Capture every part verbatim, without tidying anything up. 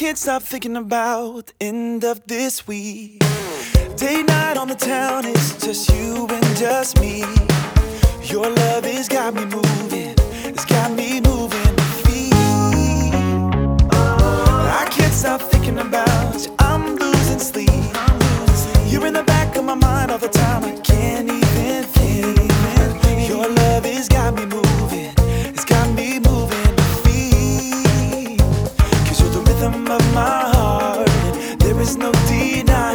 can't stop thinking about the end of this week. Day night on the town, it's just you and just me. Your love has got me moving, it's got me moving my feet. I can't stop thinking about you, I'm losing sleep. You're in the back of my mind all the time, I can't even think. Your love has got me moving, it's got me moving my feet. Cause you're the rhythm of my heart, and there is no denying.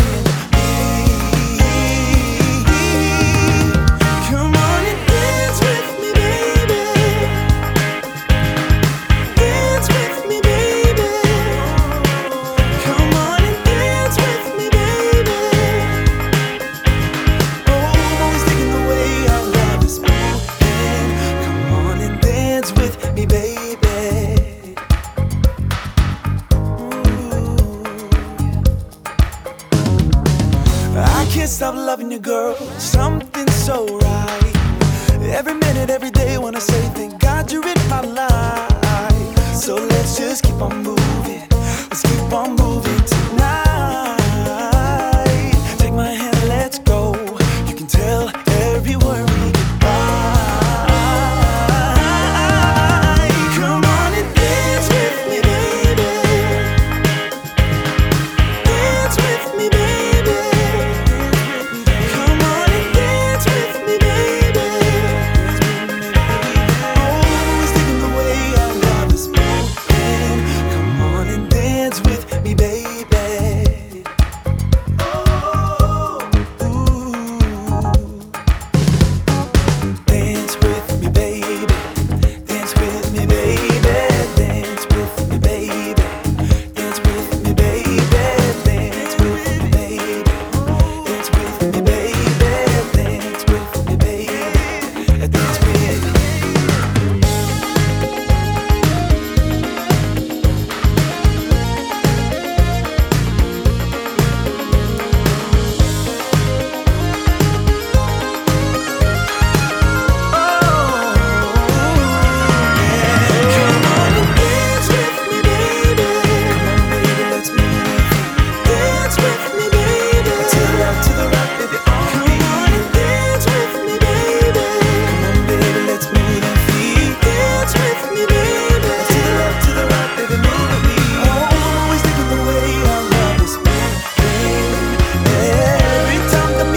I can't stop loving you, girl, something so right. Every minute, every day when I say thank God you're in my life. So let's just keep on moving, let's keep on moving tonight. Take my hand, let's go, you can tell every word we goodbye. Come on and dance with me, baby. Dance with me, baby.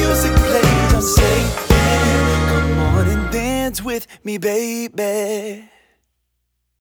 With me, baby.